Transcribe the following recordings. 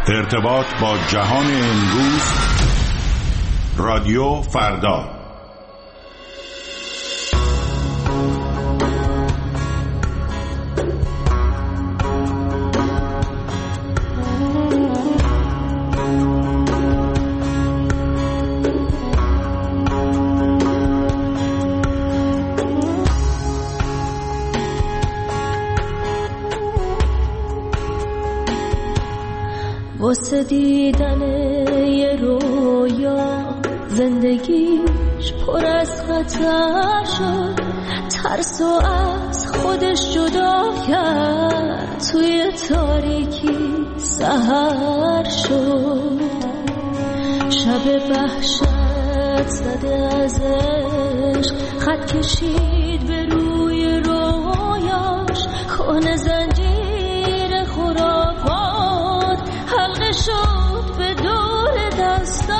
ارتباط با جهان امروز، رادیو فردا. واسه دیدن یه رویا زندگیش پر از خطر شد، ترسو از خودش جدا کرد، توی تاریکی سحر شد. شب وحشت زده از عشق خط کشید به روی رویاش، کهنه زنجیر خرافات حلقه شد به دور دستاش.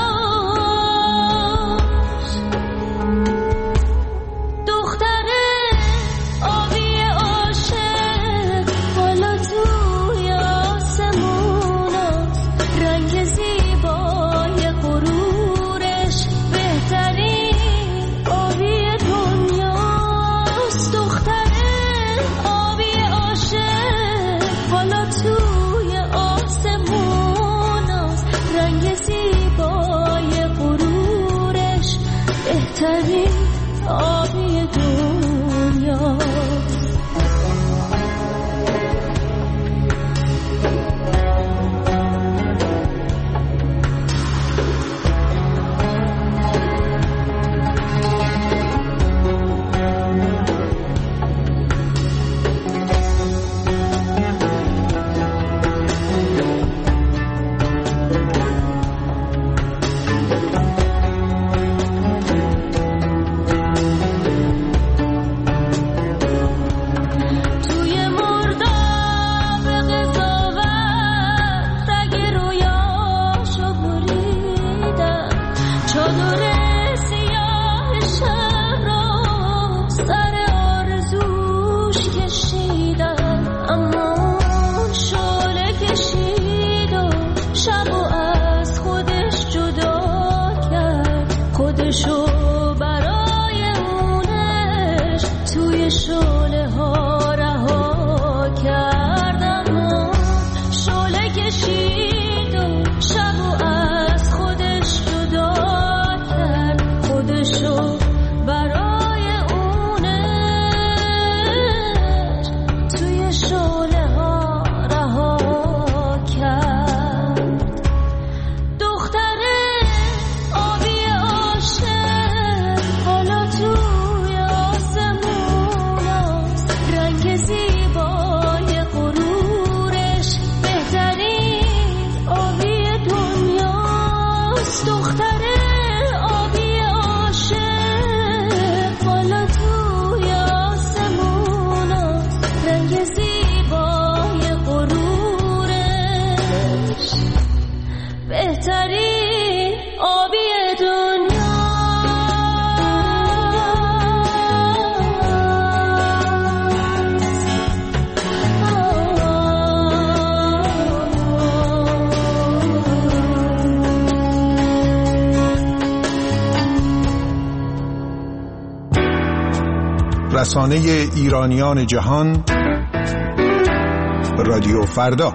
دختره آبی عاشق حالا توی آسمون است، رنگ زیبای غرورش بهترین آبی دنیاست. دختره آبی عاشق حالا توی آسمون است، رنگ زیبای غرورش بهترین آبی دنیاست. رسانه ایرانیان جهان، رادیو فردا.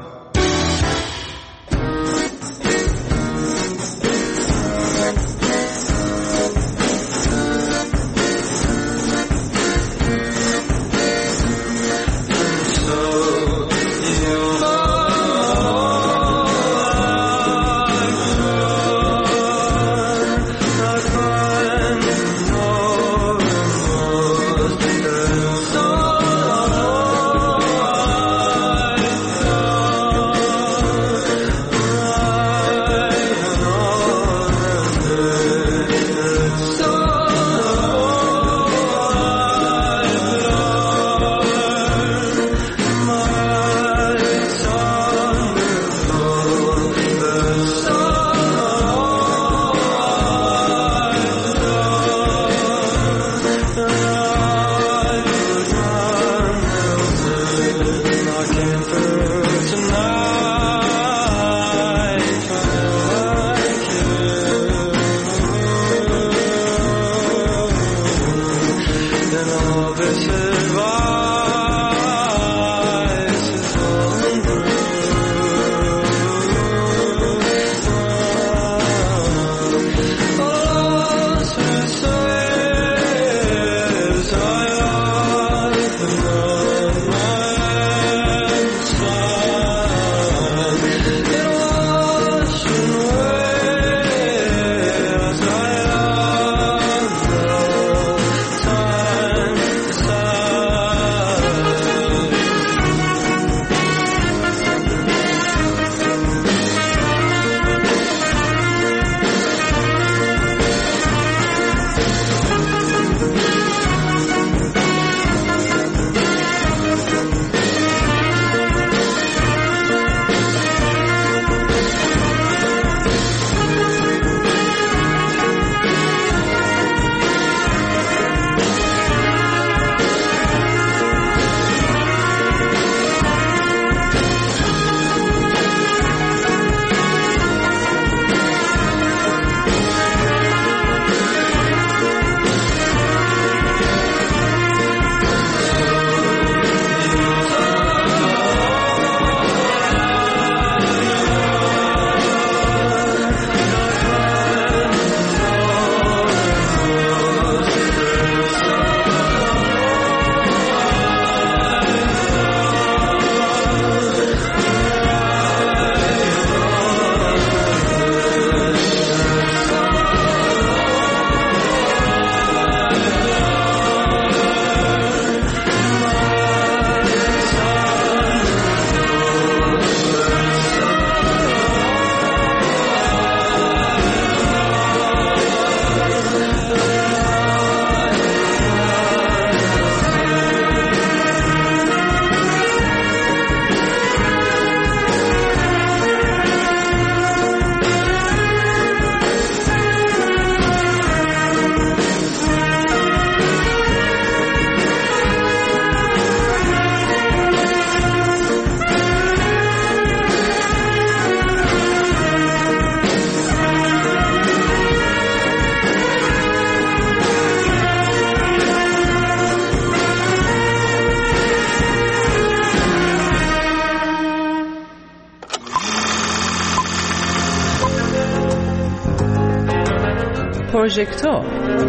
پروژکتور.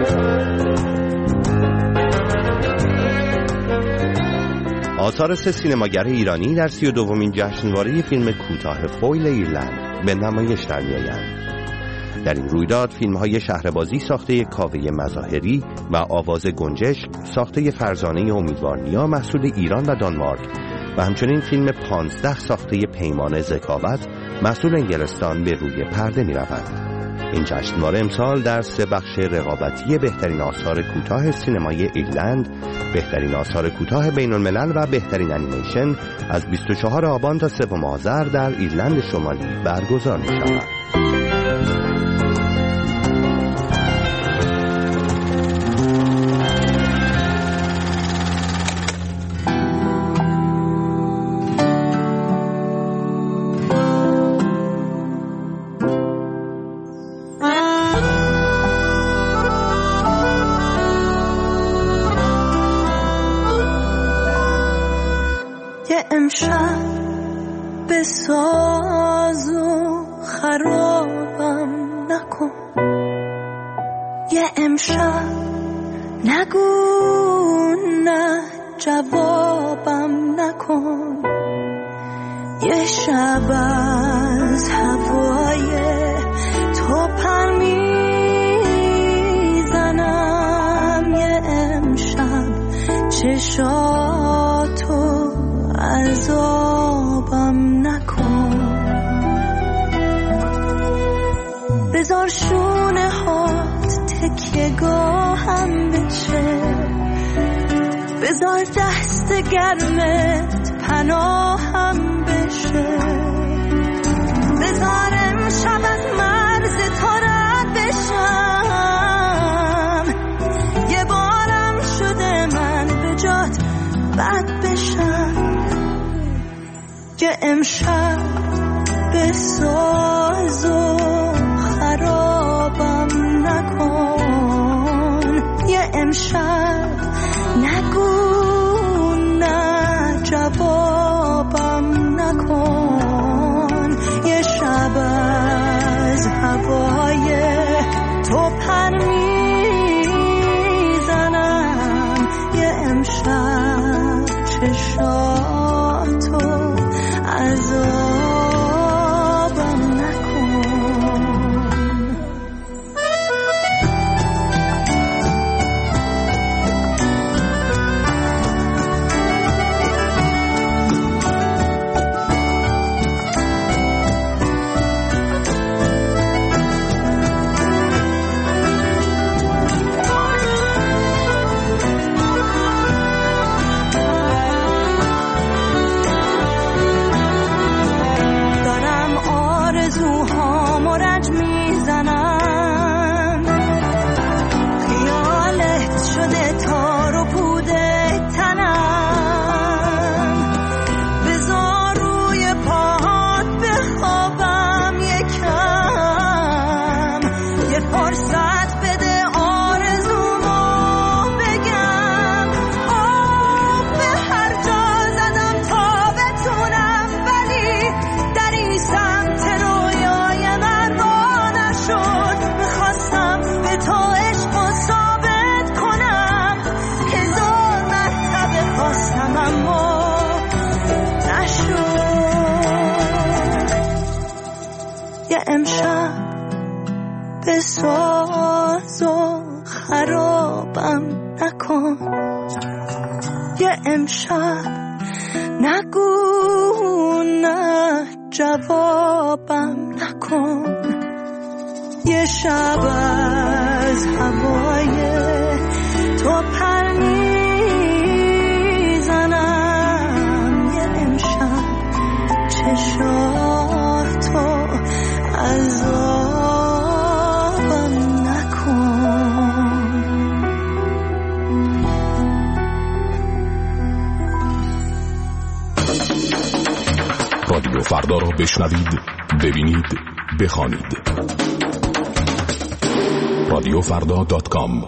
آثار 3 سینماگر ایرانی در 32مین جشنواره فیلم کوتاه فویل ایرلند به نمایش در می‌آیند. در این رویداد فیلم‌های شهربازی ساخته کاوه مظاهری و آواز گنجشک ساخته فرزانه امیدوارنیا محصول ایران و دانمارک و همچنین فیلم 15 ساخته پیمان ذکاوت محصول انگلستان به روی پرده می‌روند. این جشنواره امسال در 3 بخش رقابتی بهترین آثار کوتاه سینمای ایرلند، بهترین آثار کوتاه بین الملل و بهترین انیمیشن از 24 آبان تا 3 آذر در ایرلند شمالی برگزار می‌شود. امشب به ساز و خرابم نکن، یه امشب نگو نه جوابم نکن، یه شب از هوای تو پر میزنم، یه امشب چشاتو عذابم نکن، بذار شونه هات تکیه گاهم بشه، بذار دست گرمت پناهم بشه، بذار امشب از مرز تو رد بشم، یه بارم شده من به جات بد بشم، که امشب به ساز و خرابم نکن، یه امشب نگو نه جوابم نکن، یه شب از هوای تو پر میزنم، یه امشب چشاتو عذابم نکن. امشب به ساز و خرابم نکن، یه امشب نگو نه جوابم نکن، یه شب از هوای تو پر میزنم، یه امشب چشاتو عذابم نکن. رادیو فردا را بشنوید، ببینید، بخوانید. رادیوفردا.com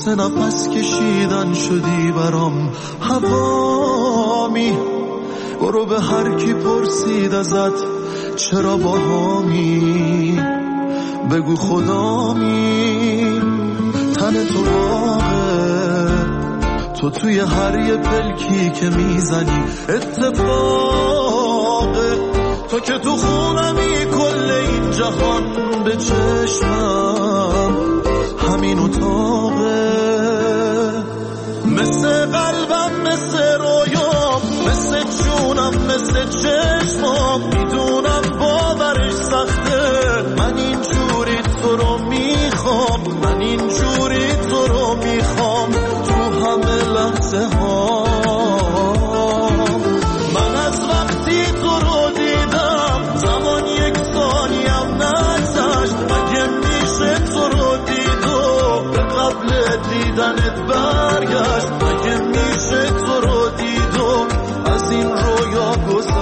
واسه نفس کشیدن شدی برام هوامی. برو به هر کی پرسید ازت چرا باهامی، بگو خدامی. تن تو باغه، تو توی هر یه پلکی که میزنی اتفاقه. تو که تو خونمی کل این جهان به چشمم همین اتاقه. مثل قلبم، مثل رویام، مثل جونم، مثل چشمام. میدونم باورش سخته، من اینجوری تو رو میخوام، من اینجوری تو رو میخوام تو همه لحظه ها. من از وقتی تو رو دیدم زمان یک ثانیم نگذشت. مگه میشه تو رو دید و به قبل دیدنت برگشت؟ مگه میشه تو رو دید و از این رویا گذشت؟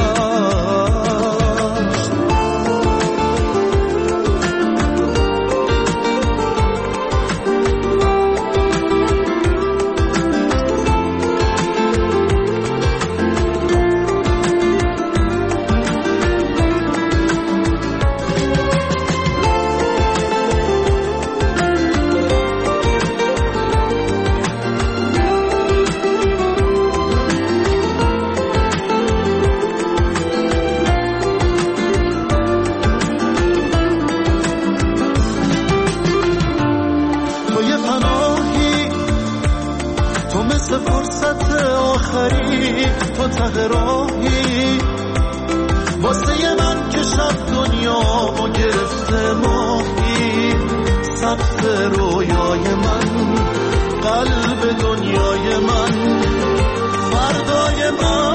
فرصت آخری تو ته راهی واسه من که شب دنیامو گرفته ماهی. سقف رویای من، قلب دنیای من، فردای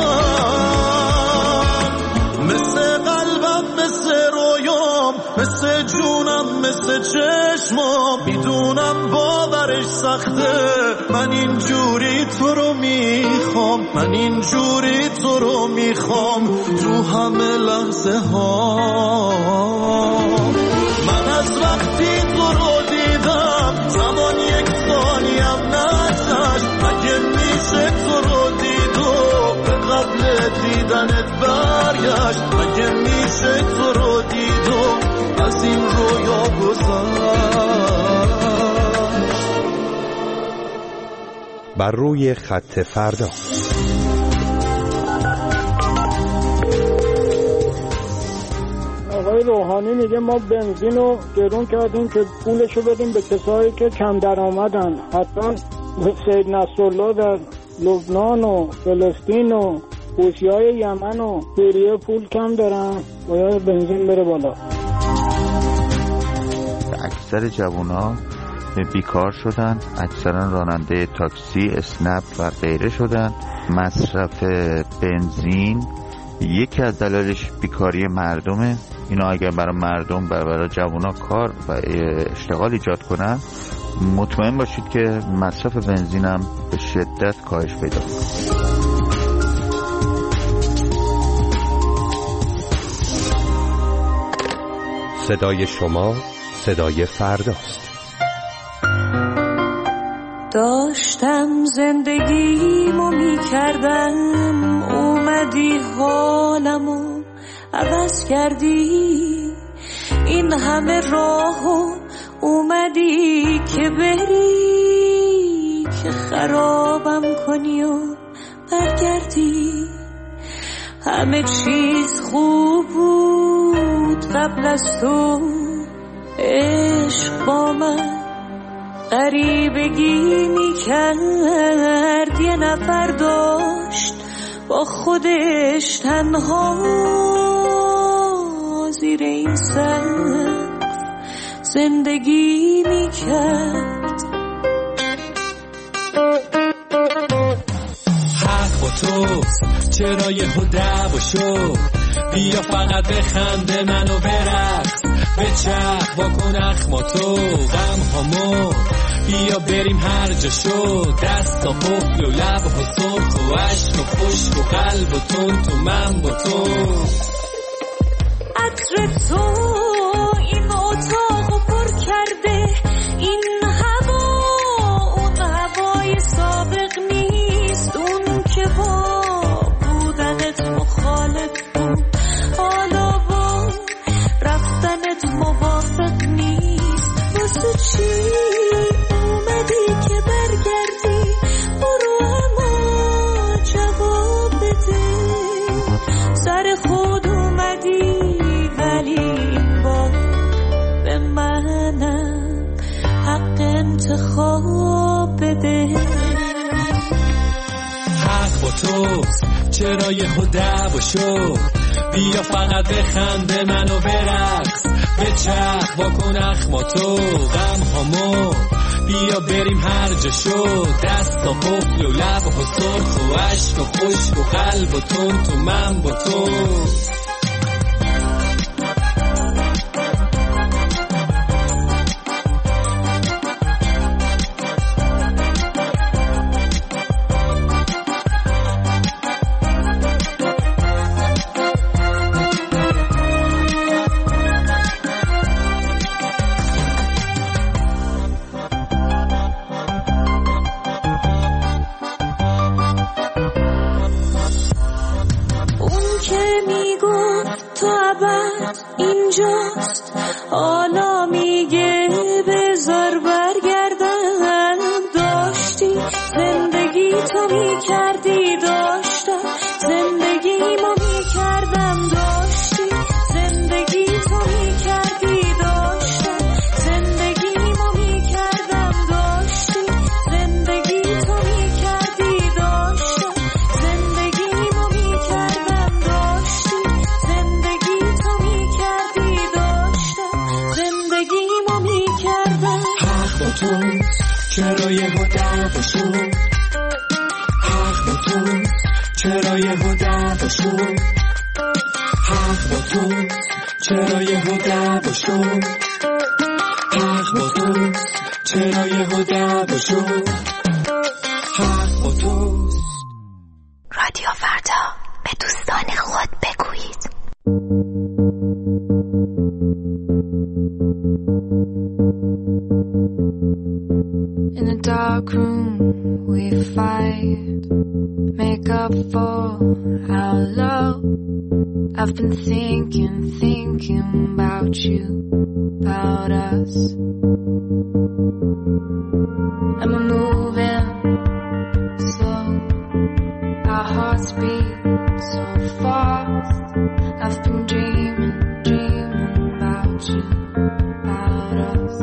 من. مثل قلبم، مثل رویام، مثل جونم، مثل چشمام. میدونم باورش سخته، من اینجوری تو رو میخوام، من اینجوری تو رو میخوام تو همه لحظه ها. من از وقتی تو رو دیدم زمان یک ثانیم نگذشت. مگه میشه تو رو دید و به قبل دیدنت برگشت؟ مگه میشه تو رو دید و از این رویا گذشت؟ بر روی خط فردا. آقای روحانی میگه ما بنزین رو گرون کردیم که پولشو بدیم به کسایی که کم درآمدن. حتی سید نصرالله در لبنان و فلسطین و حوثی‌های یمن و سوریه پول کم دارن، باید بنزین بره بالا. اکثر جوان‌ها بیکار شدن، اکثرا راننده تاکسی، اسنپ و غیره شدن. مصرف بنزین یکی از دلایلش بیکاری مردمه. اینا اگر برای مردم، برای جوونا کار و اشتغال ایجاد کنن، مطمئن باشید که مصرف بنزین هم به شدت کاهش پیدا کنه. صدای شما صدای فرداست. داشتم زندگیمو میکردم، اومدی حالمو عوض کردی. این همه راهو اومدی که بری، که خرابم کنی و برگردی. همه چیز خوب بود قبل از تو، عشق با من غریبگی میکرد. یه نفر داشت با خودش تنها زیر این سقف زندگی میکرد. حق با توست، چرا یهو دعوا شد؟ بیا فقط بخنده منو برقص، بچرخ واکن اخماتو غم هامو، بیا بریم هر جا شد. دست تا قفل و لب ها سرخ و عشق و خشک و قلب و تون تو من با تو. عطر تو این اتاقو پر کرده، این هوا توست، چرا یهو دعوا شد؟ بیا فقط بخنده منو برقص، بچرخ واکن اخماتو غم هامو، بیا بریم هر جا شد، دست و قفل و لب و سرخ و عشق و خشک و قلب و تون تو من با تو. اینجاست حالا میگه بذار برگردم، داشتی زندگی تو میکردی، داشتم زندگی ما میکردم، داشتی زندگی تو میکردی، داشتم زندگی ما میکردم، داشتی زندگی تو میکردی، داشتم زندگی ما میکردم، داشتی زندگی تو میکردی، داشتم زندگی ما میکردم. حق با توست، چرا یهو دعوا شد؟ حق با توست، چرا یهو دعوا شد؟ حق با توست، چرا یهو دعوا شد؟ حق با توست، چرا یهو دعوا شد؟ حق با توست. رادیو فردا، به دوستان خود بگویید. In a dark room we fight, make up for our love. I've been thinking about you, about us. And we're moving slow, our hearts beat so fast. I've been dreaming about you, about us.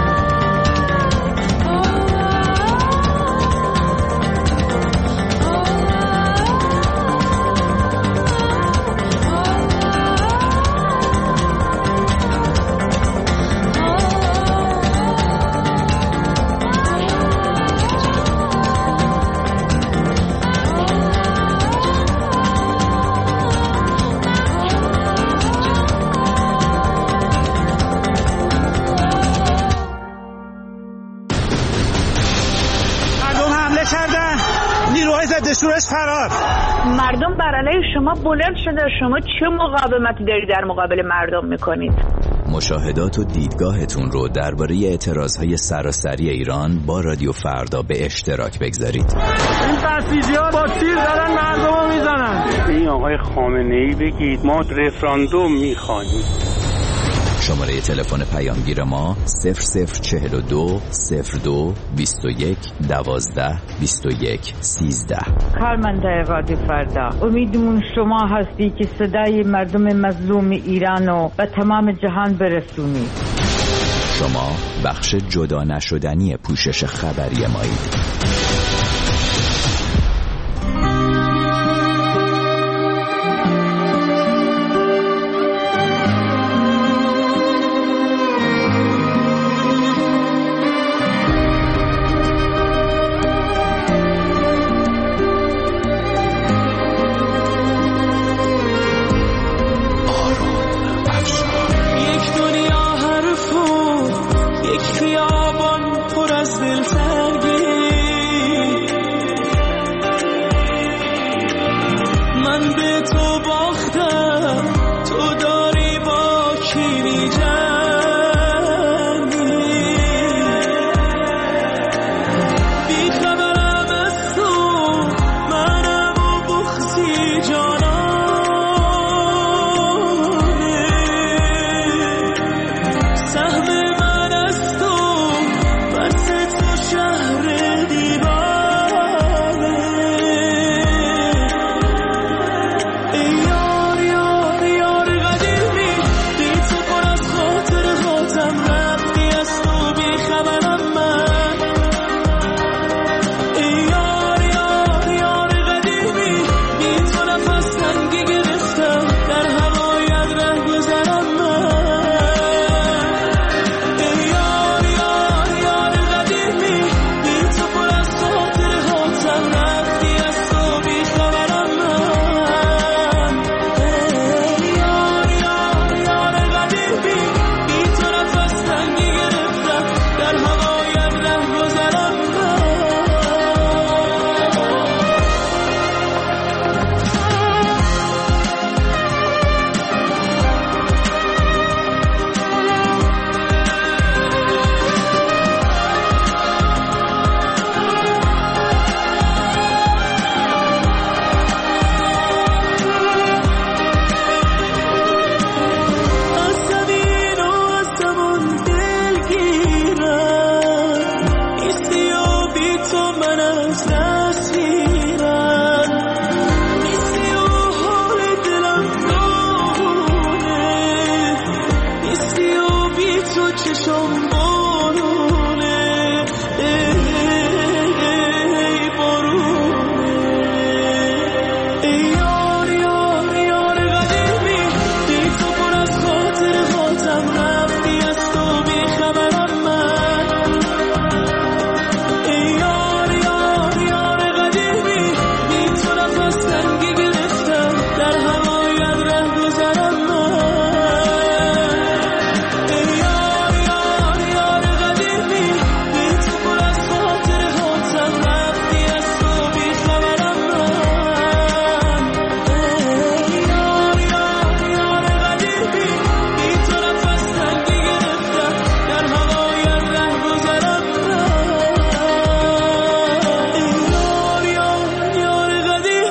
Oh فرار. مردم بر علیه شما بلند شده، شما چه مقاومتی دارید در مقابل مردم میکنید؟ مشاهدات و دیدگاهتون رو درباره اعتراضهای سراسری ایران با رادیو فردا به اشتراک بگذارید. این بسیجی‌ها با تیر دارن مردم رو میزنن. این آقای خامنه‌ای بگید ما رفراندوم میخواهیم. شماره تلفن پیامگیر ما 0042 02 21 12 21 13. کارمندای رادیو فردا، امیدمون شما هستی که صدای مردم مظلوم ایرانو به تمام جهان برسونید. شما بخش جدا نشدنی پوشش خبری مایید.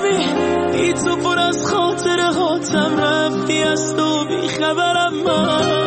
تو پر از خاطره هاتم رفتی از تو بیخبرم من.